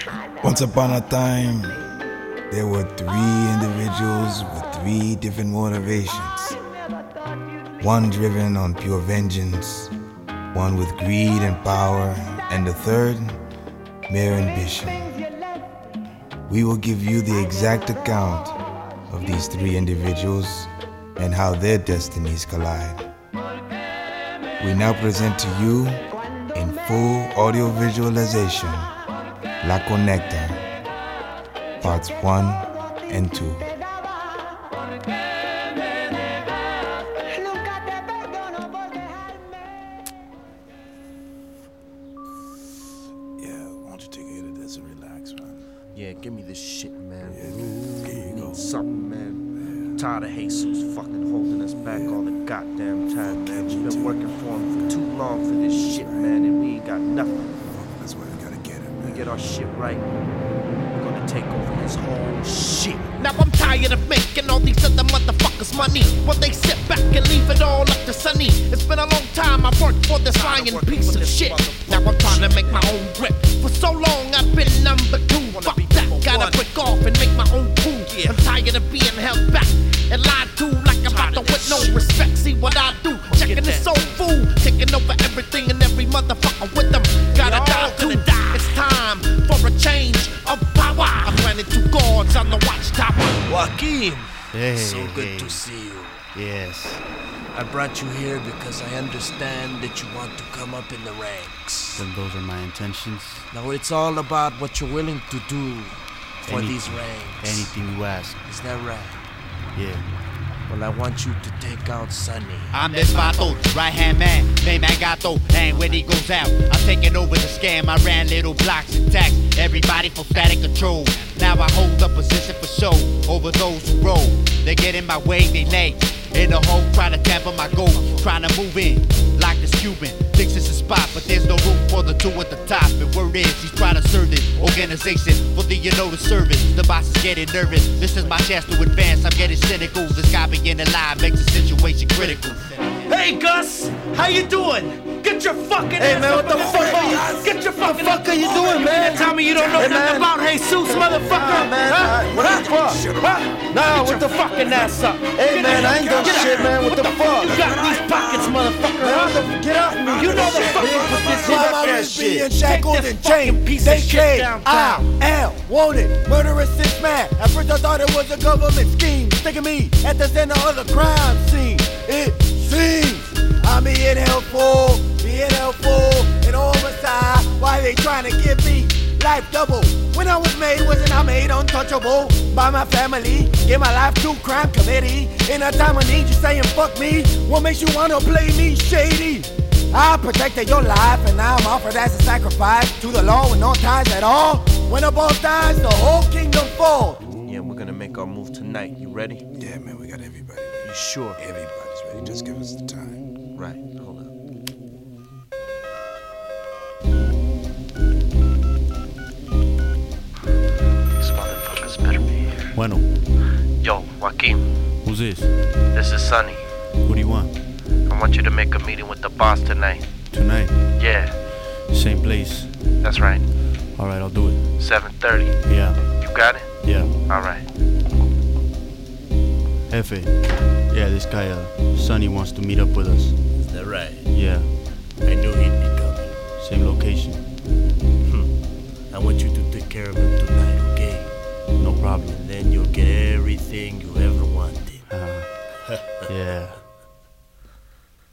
Once upon a time, there were three individuals with three different motivations. One driven on pure vengeance, one with greed and power, and the third, mere ambition. We will give you the exact account of these three individuals and how their destinies collide. We now present to you, in full audio visualization, La Conecta, parts 1 and 2. Yeah, give me this shit, man. Yeah, here you go. Something, man. Tired of Jesus fucking holding us back all the goddamn time, man. We've been working for him for too long for this shit, man, and we ain't got nothing. That's why we gotta get him, man. We get our shit right, we're gonna take over his whole shit. Now I'm tired of making all these other motherfuckers money while they sit back and leave it all up to Sunny. It's been a long time I've worked for this lying piece of shit. Now I'm trying to make my own grip. For so long I've been number 2. Fuck that, gotta break off and make my own cool. I'm tired of being held back and lied to like I'm out there with no respect. See what I do, checking this soul food, taking over everything and every motherfucker with them. Gotta die to die. It's time for a change of power. I'm planning 2 guards on the watchtower. Joaquin, Hey, so good hey. to see you. Yes. I brought you here because I understand that you want to come up in the ranks. Then those are my intentions. Now it's all about what you're willing to do for Anything. these ranks. Anything you ask. Is that right? Yeah. Well, I want you to take out Sonny. I'm this vato, right hand man, named Agato, and when he goes out, I'm taking over the scam. I ran little blocks and tax everybody for static control. Now I hold the position for show over those who roll. They get in my way, they lay in the hole, trying to tamper my goal, trying to move in like this Cuban. Thinks it's a spot, but there's no room for the 2 at the top. And word is, he's trying to serve this organization for the service. The boss is getting nervous. This is my chance to advance. I'm getting cynical. This guy being alive makes the situation critical. Hey Gus, how you doing? Get your fucking Hey, man, what the fuck are you? Get your fucking are you doing, man? Tell me you don't know Hey, nothing man. about Jesus, motherfucker. man. Huh? What the fuck? Huh? Nah, Get your fucking ass up. Hey, man, I ain't done Get shit, out. man. What the fuck? You got these pockets, motherfucker. Huh? Get off me. You know the fucking position Why up am I there, just shit. being shackled Take this and fucking chained. piece They of shit say downtown. I am wanted, murderous 6 man. At first I thought it was a government scheme, sticking me at the center of the crime scene. It seems I'm being helpful and homicide. Why they trying to give me life double? When I was made, wasn't I made untouchable by my family? Give my life to crime committee. In a time of need, you saying fuck me. What makes you wanna play me shady? I protected your life and now I'm offered as a sacrifice to the law with no ties at all. When the boss dies, the whole kingdom falls. Yeah, we're gonna make our move tonight. You ready? Yeah, man, we got everybody. You sure? Everybody's ready. Just give us the time. Right, hold up. These motherfuckers better be here. Bueno, Yo, Joaquin, who's this? this is Sonny. What do you want? I want you to make a meeting with the boss tonight. Tonight? Yeah, Same place. that's right. Alright, I'll do it. 7:30. Yeah. You got it? Yeah. All right. Jefe. Yeah, this guy, Sonny wants to meet up with us. Is that right? Yeah. I knew he'd be coming. Same location. I want you to take care of him tonight, okay? No problem. And then you'll get everything you ever wanted. Yeah.